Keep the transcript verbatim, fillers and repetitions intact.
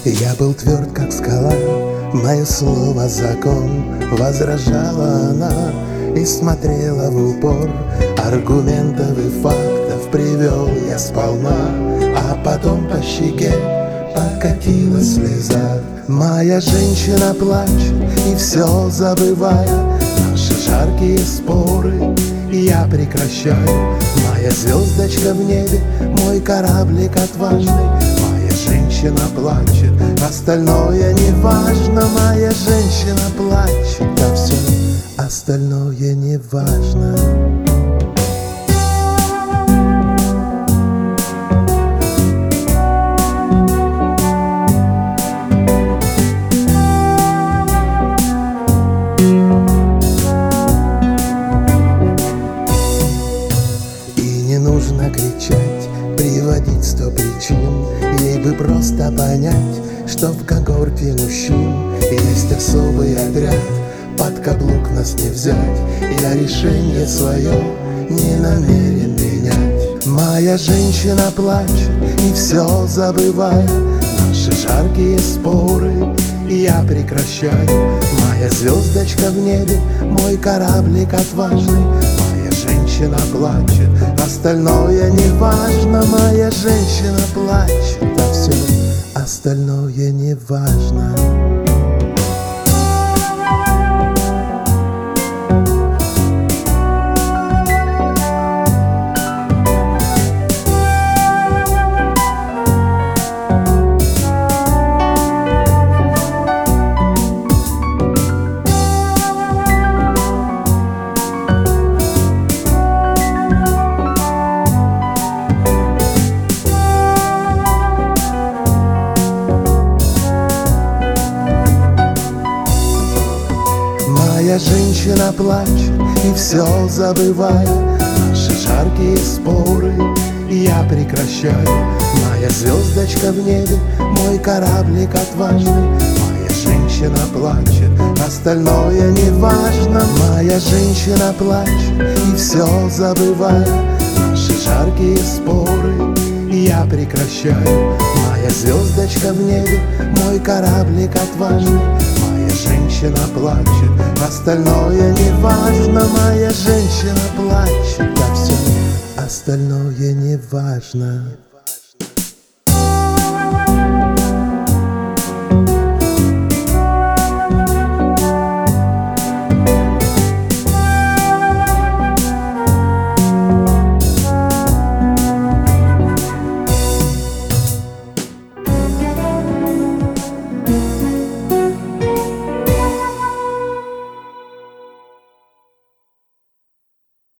Я был тверд, как скала, мое слово закон. Возражала она и смотрела в упор. Аргументов и фактов привел я сполна, а потом по щеке покатилась слеза. Моя женщина плачет и все забывая наши жаркие споры я прекращаю. Моя звездочка в небе, мой кораблик отважный. Моя женщина плачет, остальное не важно. Моя женщина плачет, а все остальное не важно. Не нужно кричать, приводить сто причин. Ей бы просто понять, что в когорте мужчин есть особый отряд, под каблук нас не взять. Я решение свое не намерен менять. Моя женщина плачет и все забывая наши жаркие споры я прекращаю. Моя звездочка в небе, мой кораблик отважный. Женщина плачет, остальное не важно. Моя женщина плачет, а все остальное не важно. Моя женщина плачет и все забывая наши жаркие споры я прекращаю. Моя звездочка в небе, мой кораблик отважный. Моя женщина плачет, остальное не важно. Моя женщина плачет и все забывая наши жаркие споры я прекращаю. Моя звездочка в небе, мой кораблик отважный. Женщина плачет, остальное не важно. Моя женщина плачет, а все остальное не важно.